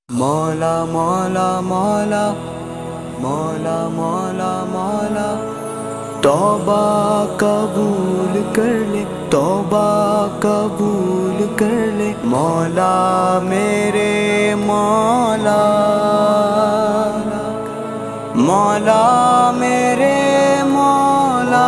مولا مولا مولا مولا مولا مولا توبہ قبول کر لے، توبہ قبول کر لے مولا میرے مولا، مولا میرے مولا۔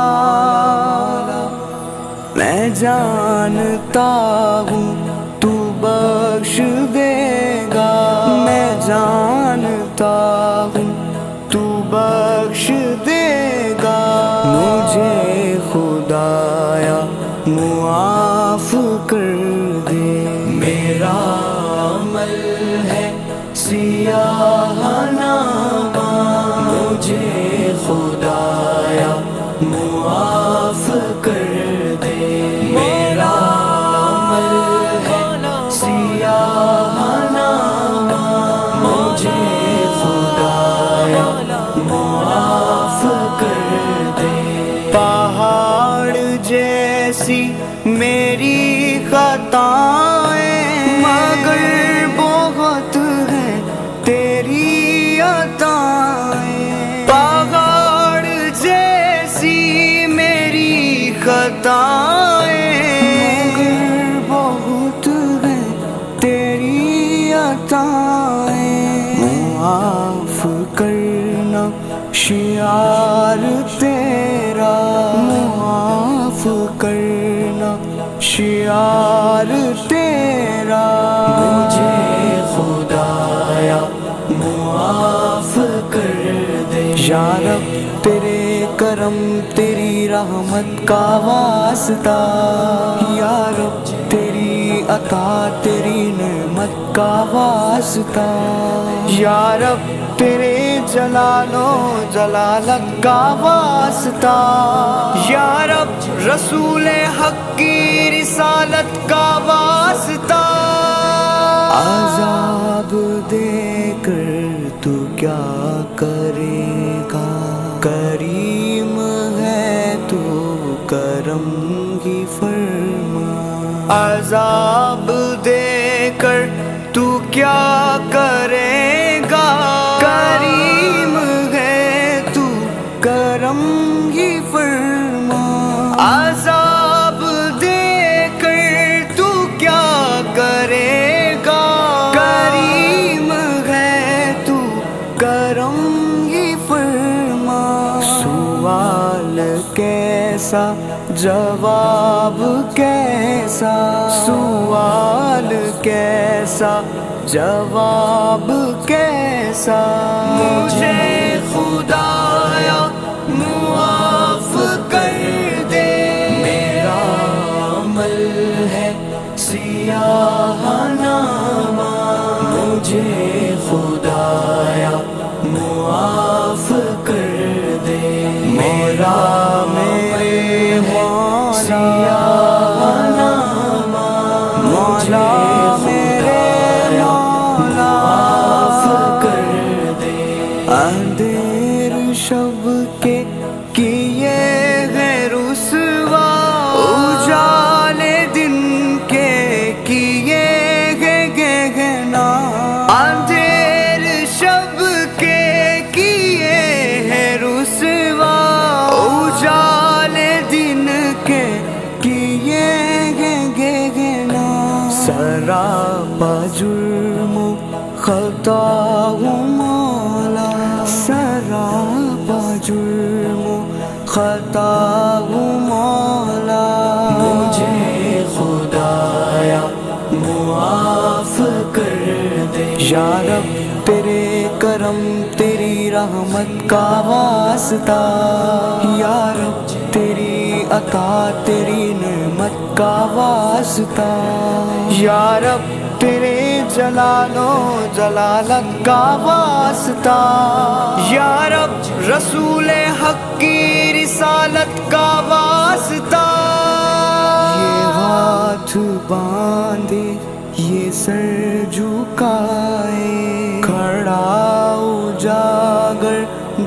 میں جانتا ہوں تو بخش دے گا، میں جانتا ہوں تو بخش دے گا مجھے خدایا، معاف کر دے۔ میرا عمل ہے سیاہ نامہ، مجھے خدایا معاف کر دے۔ میرا عمل ہے سیاہ نامہ، مجھے خدایا معاف کر دے۔ پہاڑ جیسی میری خطائیں مگر بہت ہے تیری عطائیں، پہاڑ جیسی میری خطائیں مگر بہت ہے تیری عطائیں۔ معاف کرنا شعار تیرا، معاف کرنا شعار تیرا مجھے خدایا معاف کر دے۔ یا رب تیرے کرم تیری رحمت کا واسطہ، یا رب تیری عطا تیری نعمت کا واسطہ، یا رب تیرے جلال و جلالت کا واسطہ، یا رب رسول حق کی رسالت کا واسطہ۔ عذاب دے کر تو کیا کرے گا، کریم ہے تو کرم ہی فرما۔ عذاب دے کر تو کیا کرے گا، کریم ہے تو کرم ہی فرما۔ عذاب دے کر تو کیا کرے گا، کریم ہے تو کرم ہی فرما۔ سوال کیسا جواب کیسا، سوال کیسا جواب کیسا مجھے خدایا معاف کر دے۔ میرا عمل ہے سیاہ نامہ، مجھے خدایا معاف کر دے۔ میرا میرے مولا سیاہ نامہ، مولا میرے مولا معاف کر دے۔ اندھیر شب کے کیے گئے رسوا، اجالے دن کے کیے گئے گنا، اندھیر شب کے کیے ہیں رسوا، اجالے دن کے کیے گئے گنا۔ سراپا جرم خطا ہوں مولا، سراپا جرم خطا ہوں مولا، مجھے خدایا معاف کر دے۔ یا رب تیرے کرم تیری رحمت کا واسطہ، یا رب تیری عطا تیری نعمت کا واسطہ، یا رب تیرے جلال و جلالت کا واسطہ، یا رب رسول حق کی رسالت کا واسطہ۔ یہ ہاتھ باندھے یہ سر جھکائے، کھڑا اجاگر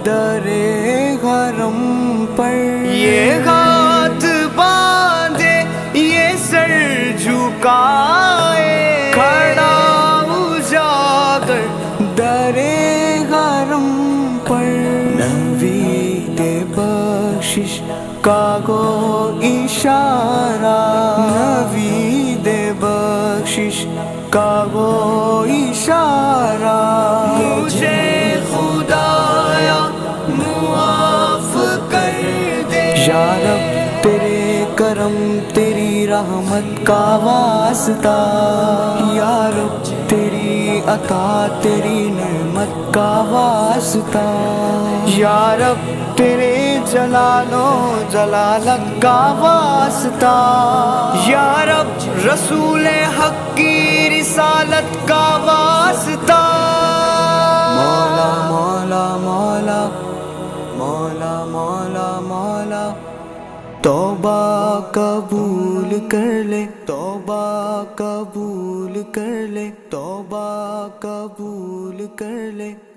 درے حرم پر، یہ ہاتھ باندھے یہ سر جھکائے، کھڑا کر درے حرم پر، نوید بخشش کا گو اشارہ، نوید بخشش کا گو اشارہ، مجھے خدایا معاف کر دے، یا رب تیرے کرم تیری رحمت کا واسطہ، یا رب تیری عطا تیری نعمت کا واسطہ، یا رب تیرے جلال و جلالت کا واسطہ، یا رب رسول حق کی رسالت کا واسطہ، مولا مولا مولا مولا مولا مولا، توبہ قبول کر لے، توبہ قبول کر لے، توبہ قبول کر لے۔